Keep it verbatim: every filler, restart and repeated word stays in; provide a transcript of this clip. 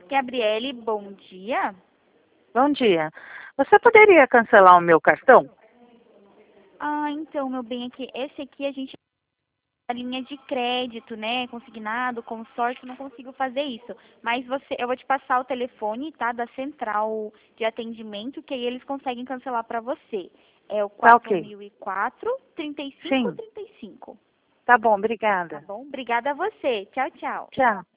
Gabriele, bom dia. Bom dia. Você poderia cancelar o meu cartão? Ah, então, meu bem, aqui, esse aqui a gente a linha de crédito, né? Consignado, consórcio, não consigo fazer isso. Mas você, eu vou te passar o telefone, tá? Da central de atendimento, que aí eles conseguem cancelar para você. É o Tá quatro ok. mil e quatro, trinta e cinco Sim. trinta e cinco. Tá bom, Tá obrigada. bom? Obrigada a você. Tchau, tchau. Tchau.